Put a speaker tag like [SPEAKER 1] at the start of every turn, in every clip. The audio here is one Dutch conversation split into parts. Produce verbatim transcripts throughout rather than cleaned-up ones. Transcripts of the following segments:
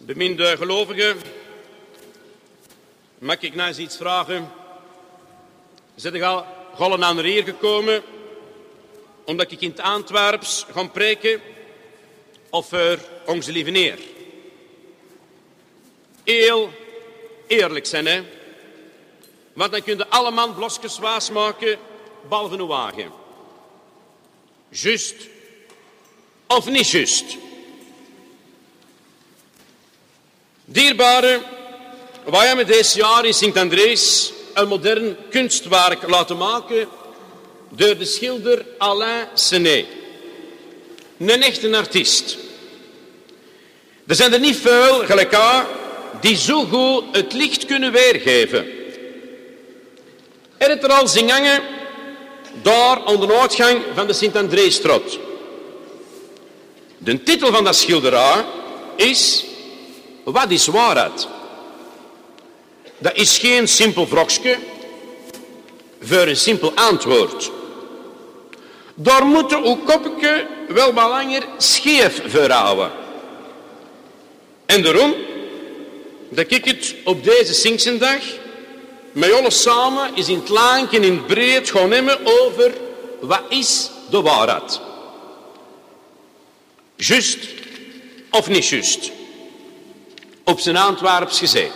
[SPEAKER 1] Beminde gelovigen, mag ik nou eens iets vragen? Zijn je al gollen naar hier gekomen omdat ik in het Antwerps ga preken over onze lieve Heer? Heel eerlijk zijn, hè? Want dan kun je allemaal blosjes waas maken, behalve een wagen. Just of niet just? Dierbaren, wij hebben dit jaar in Sint-Andries een modern kunstwerk laten maken door de schilder Alain Sené. Een echte artiest. Er zijn er niet veel, gelijk aan, die zo goed het licht kunnen weergeven. Er is er al zien hangen, daar aan de uitgang van de Sint-Andreesstraat. De titel van dat schilderij is: wat is waarheid? Dat is geen simpel vraagsje voor een simpel antwoord. Daar moet uw kopje wel wat langer scheef voor houden. En daarom dat ik het op deze Singsendag met jullie samen is in het lang en in het breed gaan nemen over wat is de waarheid. Just of niet just? Op zijn Antwerps gezegd.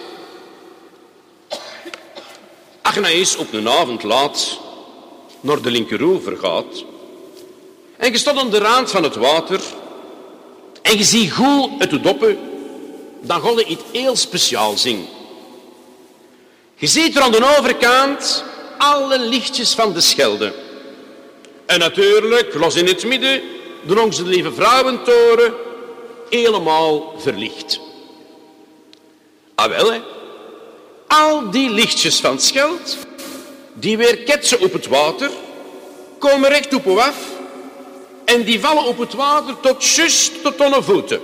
[SPEAKER 1] Als je nou eens op een avond laat naar de linkeroever gaat en je staat aan de rand van het water en je ziet goed het doppen, dan ga je iets heel speciaals zien. Je ziet er aan de overkant alle lichtjes van de Schelde. En natuurlijk, los in het midden, de onze lieve vrouwentoren, helemaal verlicht. Ah wel, hè. Al die lichtjes van het Scheld, die weer ketsen op het water, komen recht op u af en die vallen op het water tot juist tot aan de voeten.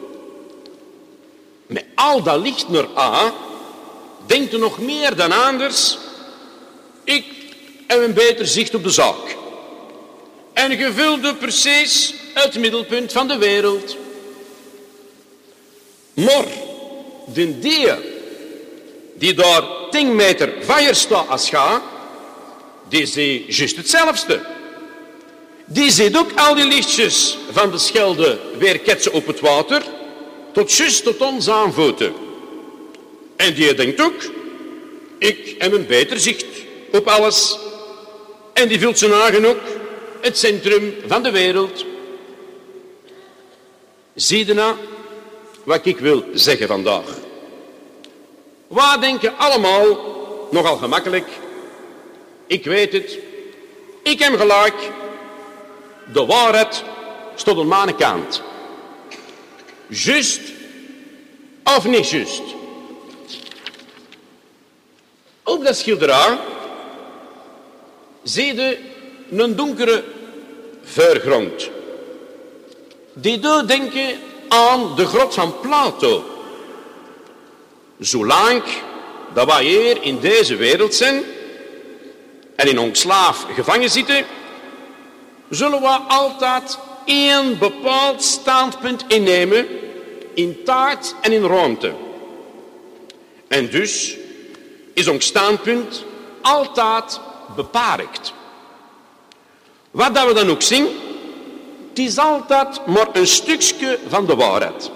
[SPEAKER 1] Met al dat licht naar A, denkt u nog meer dan anders: ik heb een beter zicht op de zaak. En je vulde precies het middelpunt van de wereld. Maar de die die daar tien meter van je staat als ga, die ziet juist hetzelfde. Die ziet ook al die lichtjes van de Schelde weer ketsen op het water, tot juist tot ons aanvoeten. En die denkt ook: ik heb een beter zicht op alles. En die vult zijn eigen ook het centrum van de wereld. Zie je nou wat ik wil zeggen vandaag? Wij denken allemaal nogal gemakkelijk: ik weet het, ik heb gelijk, de waarheid staat aan mijn kant. Just of niet just? Op dat schilderij zie je een donkere voorgrond. Die doet denken aan de grot van Plato. Zolang dat wij hier in deze wereld zijn en in ons slaaf gevangen zitten, zullen we altijd één bepaald standpunt innemen in tijd en in ruimte. En dus is ons standpunt altijd beperkt. Wat dat we dan ook zien, het is altijd maar een stukje van de waarheid.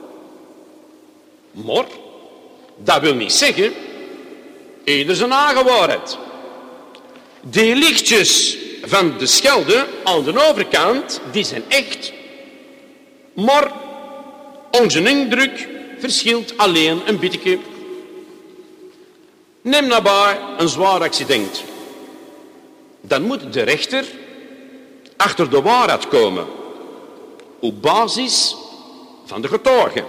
[SPEAKER 1] Maar dat wil niet zeggen, ieder zijn eigen waarheid. Die lichtjes van de Schelde aan de overkant, die zijn echt. Maar onze indruk verschilt alleen een beetje. Neem nabij een zwaar accident. Dan moet de rechter achter de waarheid komen, op basis van de getuigen.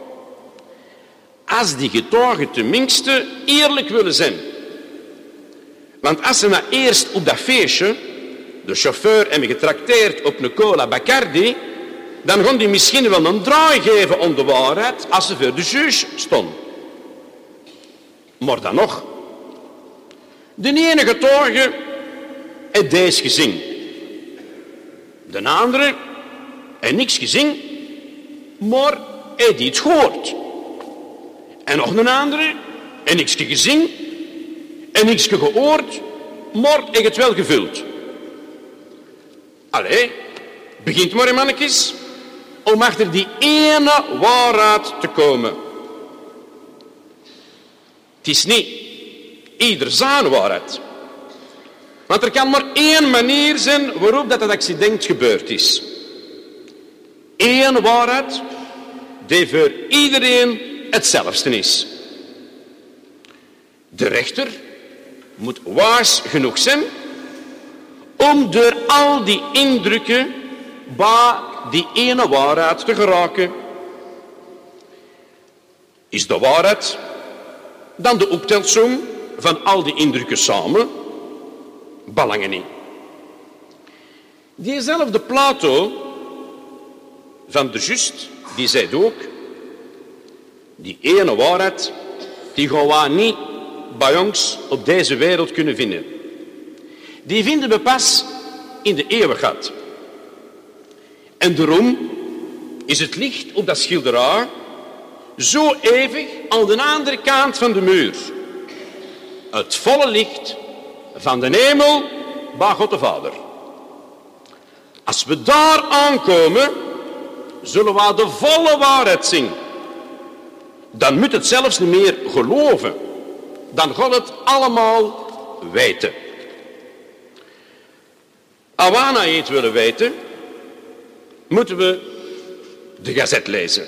[SPEAKER 1] Als die getuigen tenminste eerlijk willen zijn. Want als ze nou eerst op dat feestje de chauffeur hebben getrakteerd op een cola Bacardi, dan gaan die misschien wel een draai geven om de waarheid als ze voor de juge stonden. Maar dan nog, de ene getuige heeft deze gezien. De andere heeft niks gezien, maar heeft iets gehoord. En nog een andere. En niks gezien. En niks gehoord. Maar ik het wel gevuld. Allee, begint maar, mannetjes, om achter die ene waarheid te komen. Het is niet ieder zijn waarheid. Want er kan maar één manier zijn waarop dat, dat accident gebeurd is. Eén waarheid die voor iedereen hetzelfde is. De rechter moet waas genoeg zijn om door al die indrukken bij die ene waarheid te geraken. Is de waarheid dan de optelsom van al die indrukken samen? Belangen niet. Diezelfde Plato van de Just, die zei ook, die ene waarheid, die gaan we niet bij ons op deze wereld kunnen vinden. Die vinden we pas in de eeuwigheid. En daarom is het licht op dat schilderij zo eeuwig aan de andere kant van de muur. Het volle licht van de hemel bij God de Vader. Als we daar aankomen, zullen we de volle waarheid zien. Dan moet het zelfs niet meer geloven. Dan gaat het allemaal weten. Als we nou iets willen weten, moeten we de Gazette lezen.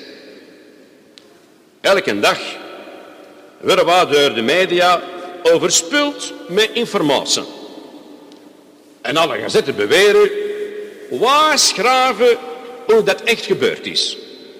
[SPEAKER 1] Elke dag worden we door de media overspoeld met informatie. En alle gazetten beweren, waar schrijven hoe dat echt gebeurd is.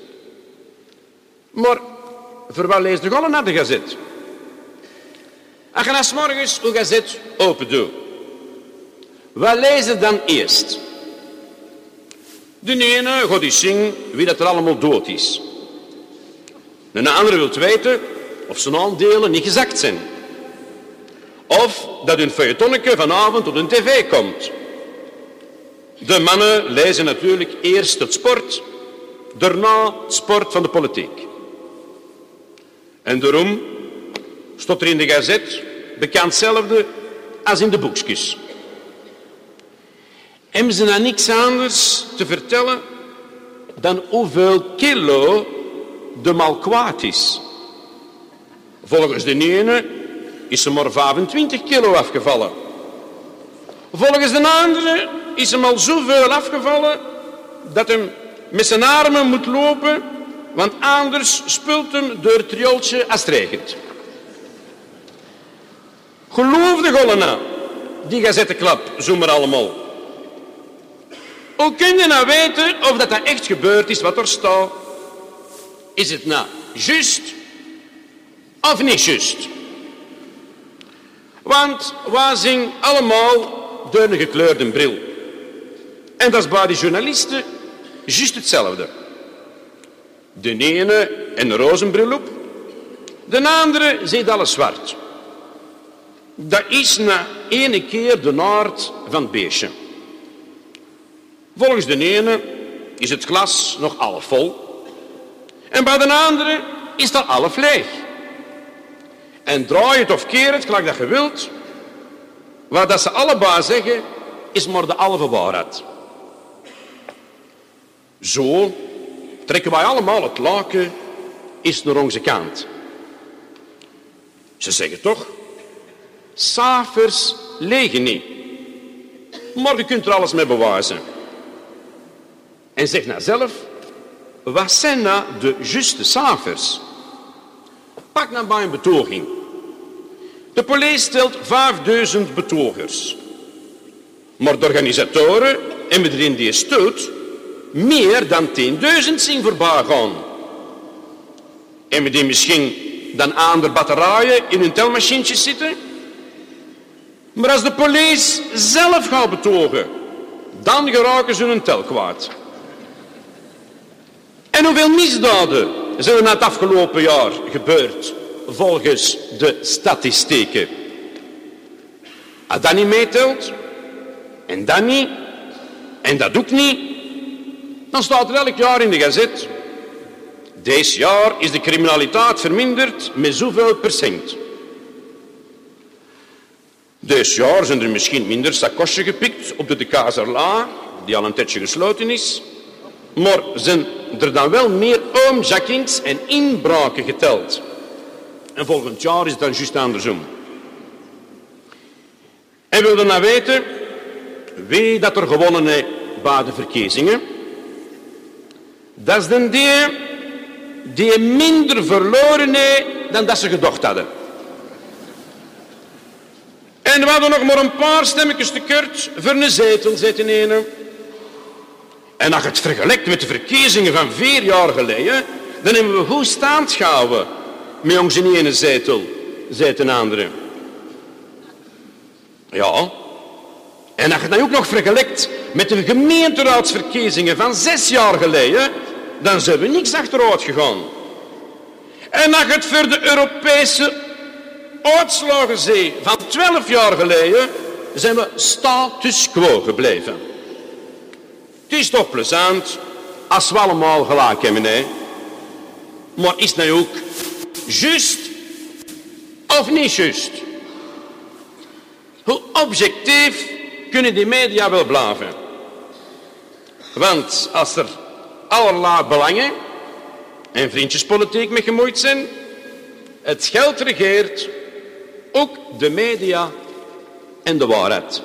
[SPEAKER 1] Maar voor wat lees je gewoon naar de Gazette? Als je na 's morgens een Gazette open doet, wat lees je dan eerst? De ene gaat eens zien wie dat er allemaal dood is. De andere wil weten of zijn aandelen niet gezakt zijn. Of dat hun feuilletonnetje vanavond op de tv komt. De mannen lezen natuurlijk eerst het sport, daarna het sport van de politiek. En daarom stond er in de Gazette bekend hetzelfde als in de boekjes. Hebben ze dan niks anders te vertellen dan hoeveel kilo de mal kwaad is? Volgens de ene is er maar vijfentwintig kilo afgevallen. Volgens de andere is hem al zoveel afgevallen dat hij met zijn armen moet lopen, want anders spult hem door het riooltje als het regent. Geloof de gollena, die gazetteklap, zo maar allemaal. Hoe kun je nou weten of dat, dat echt gebeurd is wat er staat? Is het nou juist of niet juist? Want wij zien allemaal door een gekleurde bril. En dat is bij de journalisten juist hetzelfde. De ene een roze bril op, de andere ziet alles zwart. Dat is na ene keer de aard van het beestje. Volgens de ene is het glas nog half vol. En bij de andere is dat half leeg. En draai het of keer het, gelijk dat je wilt. Wat dat ze allebei zeggen, is maar de halve waarheid. Zo trekken wij allemaal het laken eens naar onze kant. Ze zeggen toch, cijfers liegen niet. Maar je kunt er alles mee bewijzen. En zeg nou zelf, wat zijn nou de juiste cijfers? Pak nou bij een betoging. De politie stelt vijfduizend betogers. Maar de organisatoren hebben er in die stoot meer dan tienduizend zien voorbij gaan. Hebben die misschien dan aan de batterijen in hun telmachientjes zitten? Maar als de politie zelf gaat betogen, dan geraken ze hun tel kwijt. En hoeveel misdaden zijn er na het afgelopen jaar gebeurd volgens de statistieken? Als dat niet meetelt, en dat niet, en dat ook niet, dan staat er elk jaar in de Gazette Deze jaar is de criminaliteit verminderd met zoveel procent. Dit jaar zijn er misschien minder sakosje gepikt op de Kazerla, die al een tijdje gesloten is. Maar zijn er dan wel meer oomjackings en inbraken geteld. En volgend jaar is het dan juist andersom. En wil je nou weten wie dat er gewonnen heeft bij de verkiezingen? Dat is de die die minder verloren heeft dan dat ze gedacht hadden. En we hadden nog maar een paar stemmetjes tekort voor een zetel, zei de ene. En als je het vergelijkt met de verkiezingen van vier jaar geleden, dan hebben we goed staand gehouden met onze ene zetel, zei de andere. Ja, en als je het dan ook nog vergelijkt met de gemeenteraadsverkiezingen van zes jaar geleden, dan zijn we niks achteruit gegaan. En als je het voor de Europese uitslagen ziet van twaalf jaar geleden, zijn we status quo gebleven. Het is toch plezant als we allemaal gelijk hebben, hè? Maar is het nou ook juist of niet juist? Hoe objectief kunnen die media wel blijven? Want als er allerlei belangen en vriendjespolitiek mee gemoeid zijn, het geld regeert ook de media en de waarheid.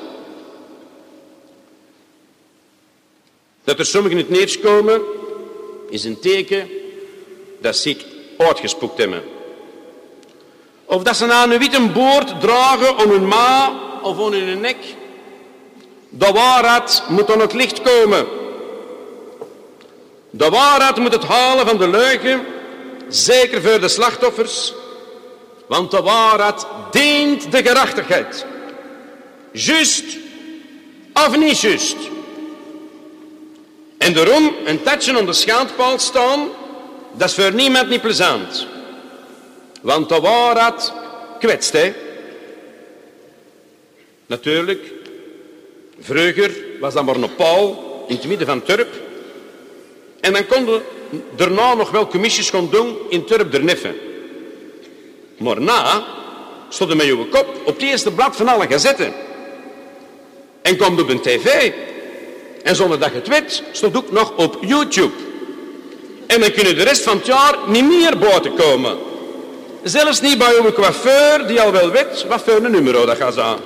[SPEAKER 1] Dat er sommigen in het nieuws komen, is een teken dat ze zich uitgespuukt hebben. Of dat ze aan een witte boord dragen om hun ma of om hun nek. De waarheid moet aan het licht komen. De waarheid moet het halen van de leugen, zeker voor de slachtoffers. Want de waarheid dient de gerechtigheid. Juist of niet juist. En daarom een tatje onder de schandpaal staan, dat is voor niemand niet plezant. Want de waarheid kwetst, hè. Natuurlijk, vroeger was dat maar een paal in het midden van het dorp. En dan konden daarna nog wel commissies gaan doen in het dorp der neffen. Maar na stond met je kop op het eerste blad van alle gazetten. En kwam op een tv. En zonder dat je het weet, stond ook nog op YouTube. En dan kunnen de rest van het jaar niet meer buiten komen. Zelfs niet bij uw coiffeur, die al wel weet wat voor een nummer dat gaat zijn.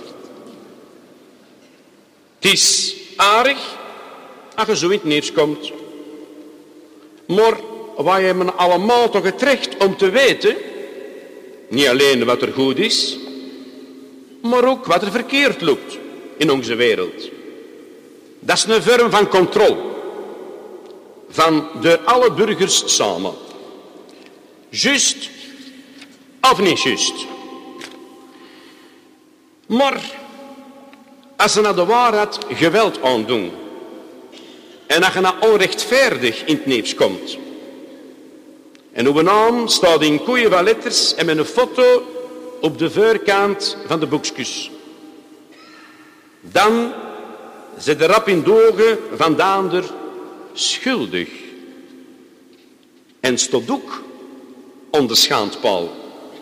[SPEAKER 1] Het is aardig als je zo in het nieuws komt. Maar wij hebben allemaal toch het recht om te weten, niet alleen wat er goed is, maar ook wat er verkeerd loopt in onze wereld. Dat is een vorm van controle. Van door alle burgers samen. Juist of niet juist. Maar als ze naar de waarheid geweld aandoen en als je naar onrechtvaardig in het nieuws komt en uw naam staat in koeien van letters en met een foto op de voorkant van de boekjes, dan zit de rap in de ogen van de ander schuldig en staat ook onder schandpaal.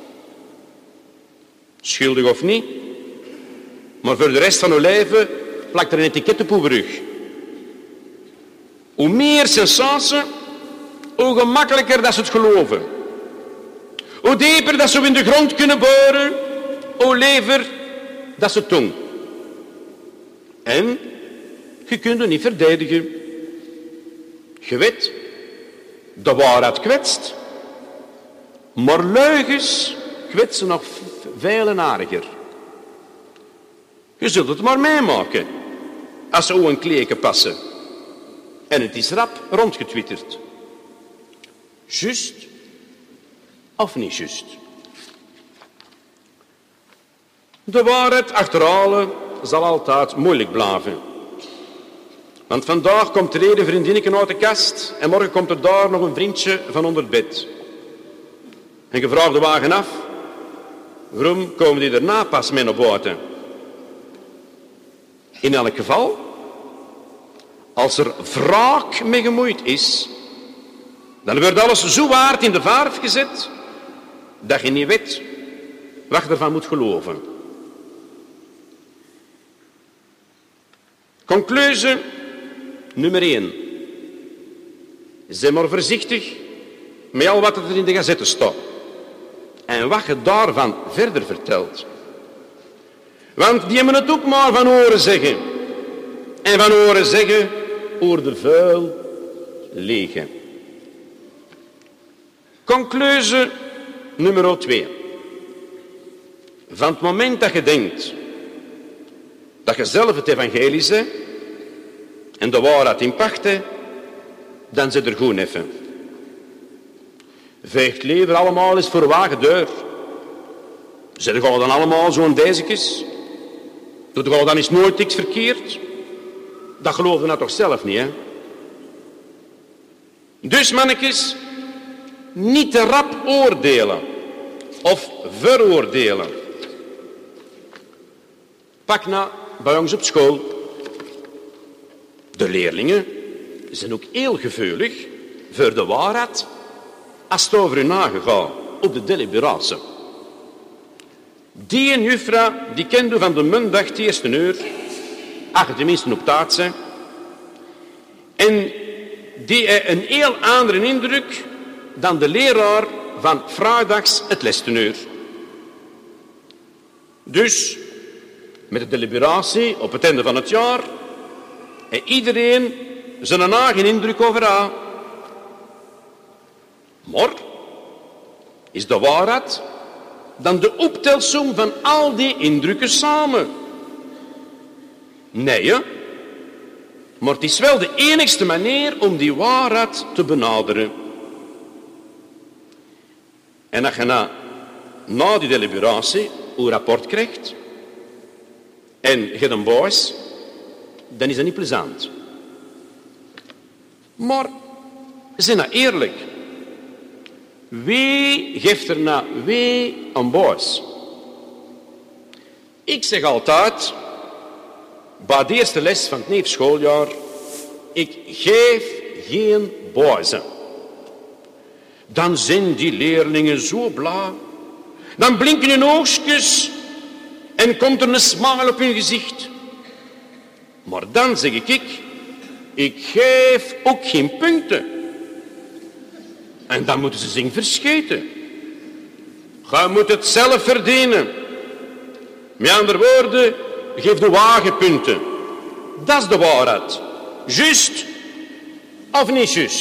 [SPEAKER 1] Schuldig of niet, maar voor de rest van uw leven plakt er een etiket op uw rug. Hoe meer sensatie, hoe gemakkelijker dat ze het geloven. Hoe dieper dat ze in de grond kunnen boren, hoe liever dat ze het doen. En je kunt het niet verdedigen. Je weet, de waarheid kwetst, maar leugens kwetsen nog veel aardiger. Je zult het maar meemaken als ze een kleken passen. En het is rap rondgetwitterd. Juist of niet juist? De waarheid achterhalen zal altijd moeilijk blijven. Want vandaag komt er een vriendinnetje uit de kast en morgen komt er daar nog een vriendje van onder het bed. En je vraagt de wagen af, waarom komen die daarna pas mee naar buiten? In elk geval, als er wraak mee gemoeid is, Dan wordt alles zo hard in de verf gezet dat je niet weet wat je ervan moet geloven. Conclusie nummer één. Zeg maar voorzichtig met al wat er in de gazette staat. En wat je daarvan verder vertelt. Want die hebben het ook maar van horen zeggen. En van horen zeggen oor de vuil liegen. Conclusie nummer twee. Van het moment dat je denkt dat je zelf het evangelie bent en de waarheid in pacht hebt, dan zit er goed even. Veegt liever allemaal eens voor wagen deur. Zet je dan allemaal zo'n dezekes? Doet je dan eens nooit niks verkeerd? Dat geloof je nou toch zelf niet, hè? Dus mannetjes, niet te rap oordelen of veroordelen. Pak nou bij ons op school. De leerlingen zijn ook heel gevoelig voor de waarheid als het over hun nagegaan op de deliberatie. Die juffrouw die kende van de mundag het eerste uur, ach tenminste op taart zijn, en die heeft een heel andere indruk dan de leraar van vrijdags het lesuur. Dus met de deliberatie op het einde van het jaar en iedereen zijn eigen indruk over haar. Maar is de waarheid dan de optelsom van al die indrukken samen? Nee, hè? Maar het is wel de enigste manier om die waarheid te benaderen. En als je na, na die deliberatie een rapport krijgt en je hebt een boos, dan is dat niet plezant. Maar zijn nou eerlijk? Wie geeft er nou wie een boos? Ik zeg altijd, bij de eerste les van het nieuw schooljaar, ik geef geen bozen. Dan zijn die leerlingen zo blij. Dan blinken hun oogjes en komt er een smile op hun gezicht. Maar dan zeg ik, ik geef ook geen punten. En dan moeten ze zich verscheten. Je moet het zelf verdienen. Met andere woorden, geef de wagenpunten. Dat is de waarheid. Juist of niet juist.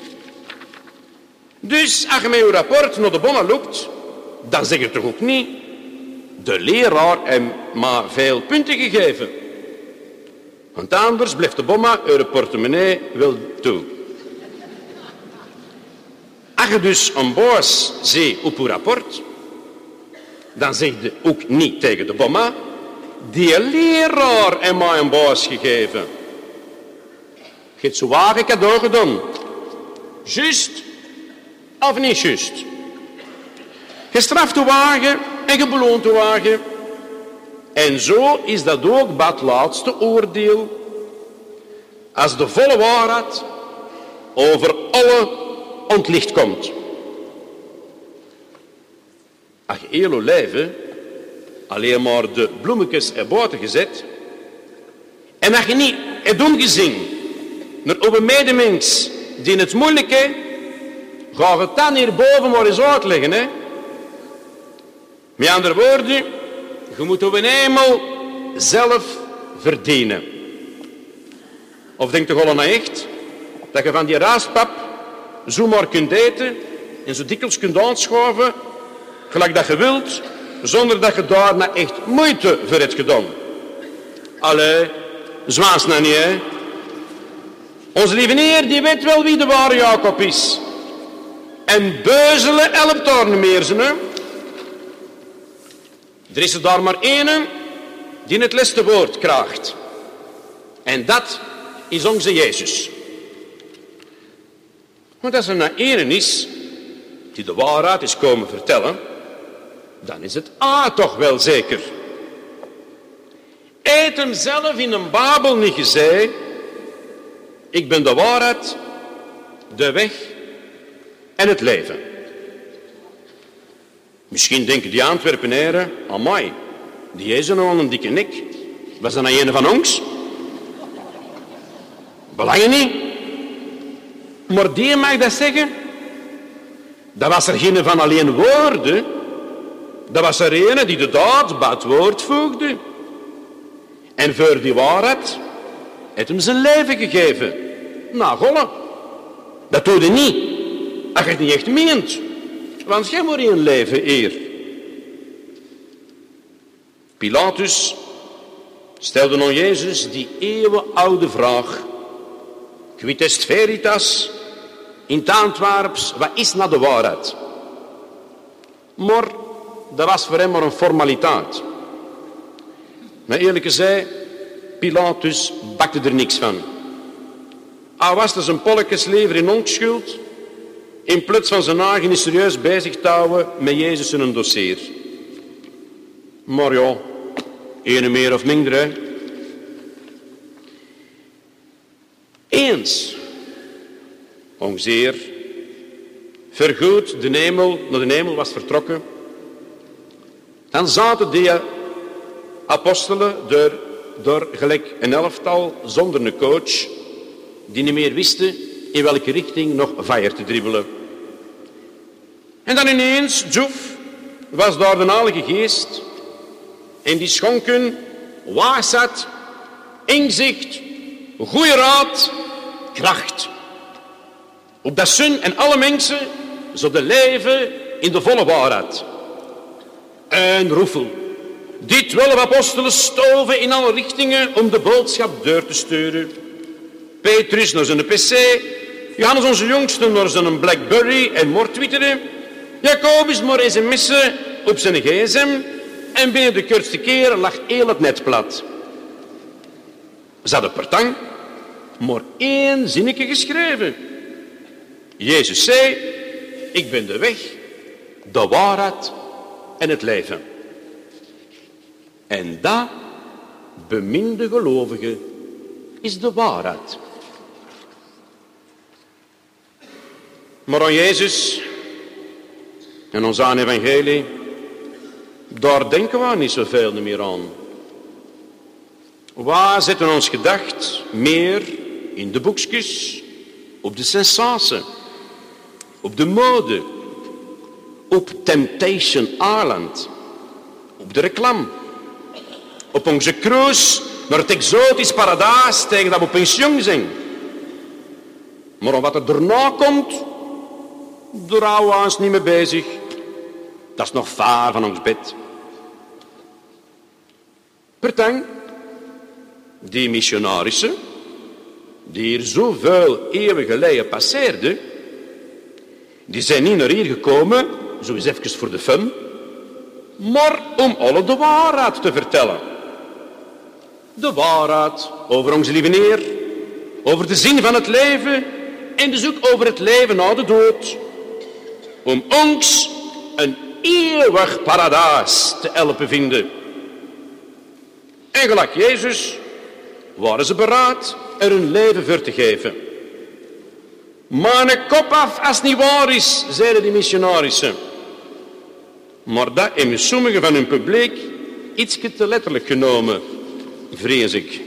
[SPEAKER 1] Dus als je met je rapport naar de bonnen loopt, dan zeg je toch ook niet, de leraar heeft maar veel punten gegeven. Want anders blijft de bomma uit de portemonnee wel toe. Als je dus een boos ziet op je rapport, dan zeg je ook niet tegen de bomma, die leraar heeft mij een boos gegeven. Je hebt zo wagen cadeau gedaan. Juist of niet juist? Je straft de wagen en je beloont de wagen. En zo is dat ook bij het laatste oordeel. Als de volle waarheid over alle ontlicht komt. Als je heel je leven alleen maar de bloemetjes erbuiten gezet en als je niet hebt omgezien naar een medemens die het moeilijk heeft, ga je het dan hierboven maar eens uitleggen. Hè? Met andere woorden, je moet op een hemel zelf verdienen. Of denk toch al aan echt dat je van die raaspap zo maar kunt eten en zo dikwijls kunt aanschuiven gelijk dat je wilt, zonder dat je daarna echt moeite voor hebt gedaan. Allee, zwaas nou niet, hè. Onze lieve Heer, die weet wel wie de ware Jacob is. En beuzelen helpt daar niet meer, ze, hè. Er is er daar maar één die het laatste woord krijgt. En dat is onze Jezus. Want als er nou één is die de waarheid is komen vertellen, dan is het A toch wel zeker. Eet hem zelf in een Babel niet gezegd, ik ben de waarheid, de weg en het leven. Misschien denken die Antwerpenaren, amai, die is er nog een dikke nek. Was dat nou een van ons? Belangen niet. Maar die mag dat zeggen. Dat was er geen van alleen woorden. Dat was er een die de daad bij het woord voegde. En voor die waarheid heeft hem zijn leven gegeven. Nou, golle. Dat doe je niet. Als je het niet echt meent. Want jij moet een leven eer. Pilatus stelde aan Jezus die eeuwenoude vraag. Quid est veritas? In het Antwerps, wat is nou de waarheid? Maar dat was voor hem maar een formaliteit. Maar eerlijk gezegd, Pilatus bakte er niks van. Hij was dus een polletjeslever in onschuld, in plaats van zijn eigen serieus bezig te houden met Jezus in een dossier. Maar ja, ene meer of minder, hè. Eens, ongeveer, vergoed de hemel, naar de hemel was vertrokken, dan zaten die apostelen door, door gelijk een elftal zonder een coach, die niet meer wisten in welke richting nog verder te dribbelen. En dan ineens, Joef, was daar de Heilige Geest en die schonken wijsheid, inzicht, goede raad, kracht. Opdat ze en alle mensen zouden leven in de volle waarheid. En roefel. Die twaalf apostelen stoven in alle richtingen om de boodschap door te sturen. Petrus naar zijn pc, Johannes onze jongste naar zijn Blackberry en mocht twitteren. Jacobus maar eens een missen op zijn gsm en binnen de kortste keer lag heel het net plat. Ze hadden per tang maar één zinnetje geschreven. Jezus zei, ik ben de weg, de waarheid en het leven. En dat, beminde gelovigen, is de waarheid. Maar aan Jezus en ons aan evangelie, daar denken we niet zoveel meer aan. We zetten ons gedacht meer in de boekjes, op de sensatie, op de mode, op Temptation Island, op de reclame, op onze cruise naar het exotisch paradijs tegen dat we pensioen zijn. Maar om wat er daarna komt, daar houden we ons niet mee bezig. Dat is nog ver van ons bed. Pertang, die missionarissen, die hier zoveel eeuwen geleden passeerden, die zijn niet naar hier gekomen, zo eens even voor de fun, maar om alle de waarheid te vertellen. De waarheid over onze lieve Heer, over de zin van het leven en dus ook over het leven na de dood. Om ons een eeuwig paradijs te helpen vinden. En gelijk Jezus waren ze bereid er hun leven voor te geven. Maar een kop af als het niet waar is, zeiden die missionarissen. Maar dat hebben sommigen van hun publiek iets te letterlijk genomen, vrees ik.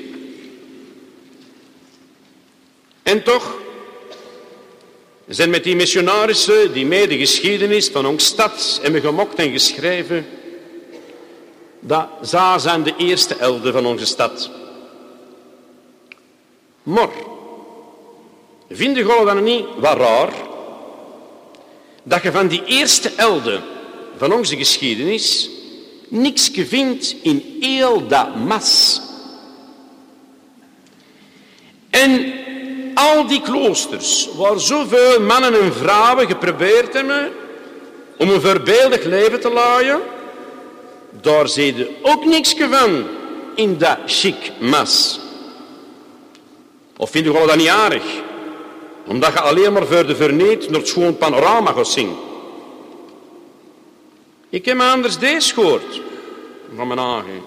[SPEAKER 1] En toch zijn met die missionarissen die mee de geschiedenis van onze stad hebben gemokt en geschreven, dat zij zijn de eerste helden van onze stad. Maar, vinden jullie dan niet wat raar, dat je van die eerste helden van onze geschiedenis niks vindt in heel dat mas. En al die kloosters, waar zoveel mannen en vrouwen geprobeerd hebben om een voorbeeldig leven te leiden, daar zie je ook niks van in dat chic mas. Of vind je dat niet aardig? Omdat je alleen maar voor de verneet naar het schoon panorama gaat zien. Ik heb me anders deze gehoord van mijn eigen.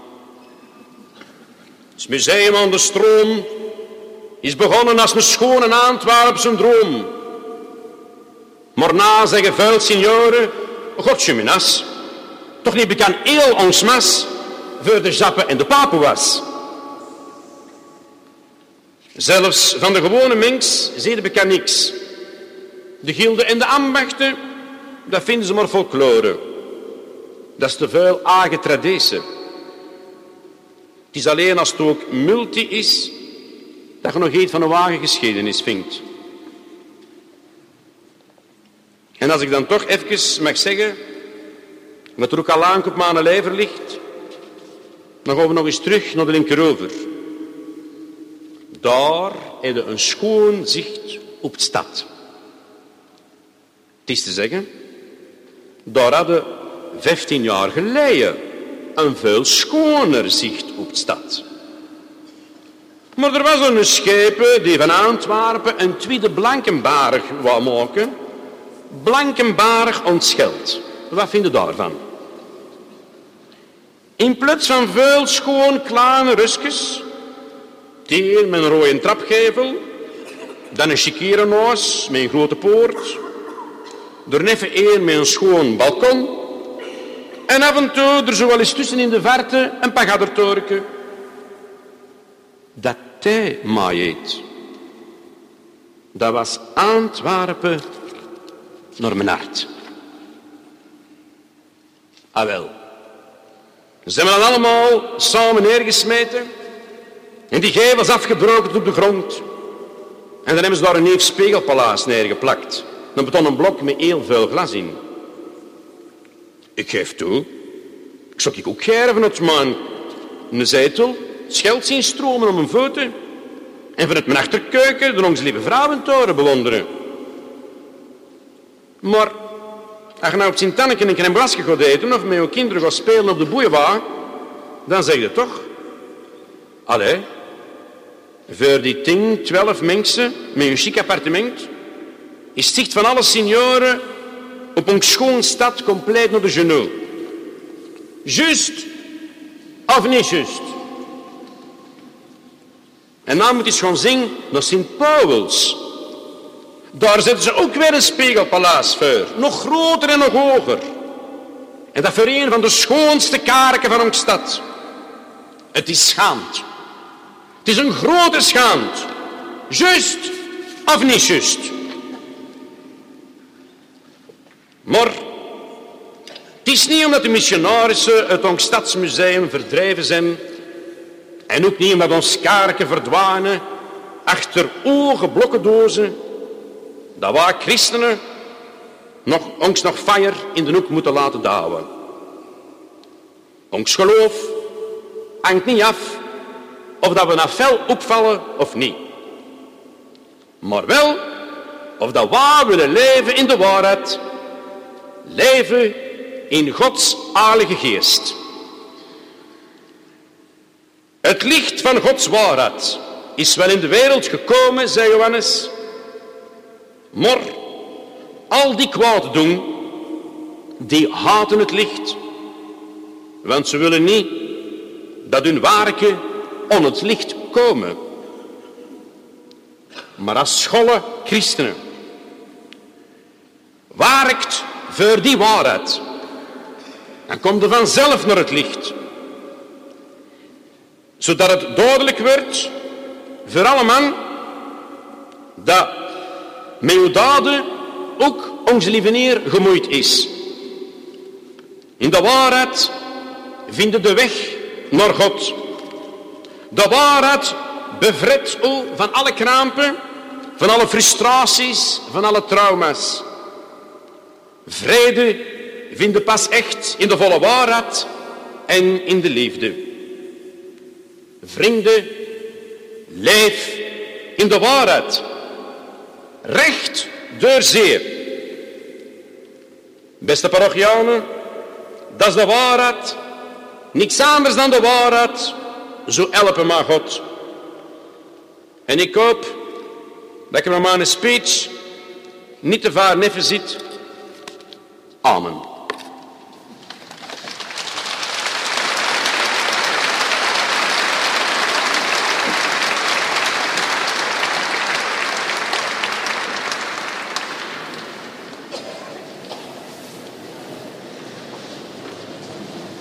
[SPEAKER 1] Het museum aan de stroom is begonnen als een schone Antwerpse droom. Maar na zeggen veel senioren, godje minas, toch niet bekend heel ons mas voor de Jappen en de Papuas. Zelfs van de gewone mens zie je bekend niks. De gilden en de ambachten, dat vinden ze maar folklore. Dat is te veel eigen traditie. Het is alleen als het ook multi is, dat je nog iets van een ware geschiedenis vindt. En als ik dan toch even mag zeggen, wat er ook al aan op mijn lijver ligt, dan gaan we nog eens terug naar de linkeroever. Daar heb je een schoon zicht op de stad. Het is te zeggen, daar hadden vijftien jaar geleden een veel schoner zicht op de stad. Maar er was een schepen die van Antwerpen een tweede Blankenberg wou maken. Blankenberg ontscheld. Wat vind je daarvan? In plaats van veel schoon kleine rusjes, die met een rode trapgevel, dan een chikierenhuis met een grote poort, er neffen één met een schoon balkon en af en toe er zo wel eens tussen in de verte een pagadertorke. Dat hij mij heet. Dat was Antwerpen naar mijn hart. Ah wel. Ze hebben dan allemaal samen neergesmeten en die gevels afgebroken op de grond. En dan hebben ze daar een nieuw spiegelpaleis neergeplakt. Een betonnen blok met heel veel glas in. Ik geef toe, ik zou ik ook geven uit mijn een zetel, scheld zien stromen om mijn voeten en vanuit mijn achterkeuken de onze lieve vrouwentoren bewonderen. Maar als je nou op Sint-Anneke een crème gaat eten of met je kinderen gaat spelen op de boulevard, dan zeg je toch, allee, voor die tien, twaalf mensen met een chic appartement is het zicht van alle senioren op een schoon stad compleet naar de genoeg. Juist of niet juist? En dan moet je gewoon zingen naar Sint-Pauwels. Daar zetten ze ook weer een spiegelpaleis voor. Nog groter en nog hoger. En dat voor een van de schoonste kerken van onze stad. Het is schaamd. Het is een grote schaamd. Juist of niet juist? Maar het is niet omdat de missionarissen uit ons stadsmuseum verdreven zijn en ook niet omdat ons kerken verdwijnen achter ogen blokkendozen, dat wij christenen nog, ons nog feier in de hoek moeten laten douwen. Ons geloof hangt niet af of dat we naar fel opvallen of niet. Maar wel of dat wij willen leven in de waarheid, leven in Gods aardige geest. Het licht van Gods waarheid is wel in de wereld gekomen, zei Johannes, maar al die kwaad doen, die haten het licht, want ze willen niet dat hun werken on het licht komen. Maar als scholle christenen werkt voor die waarheid, dan komt er vanzelf naar het licht. Zodat het duidelijk wordt voor alle man dat met uw daden ook onze lieve Heer gemoeid is. In de waarheid vinden de weg naar God. De waarheid bevrijdt u van alle krampen, van alle frustraties, van alle trauma's. Vrede vinden pas echt in de volle waarheid en in de liefde. Vrienden, leef in de waarheid. Recht door zeer. Beste parochianen, dat is de waarheid. Niks anders dan de waarheid. Zo helpen maar God. En ik hoop dat ik met mijn speech niet te vaar neffen zit. Amen.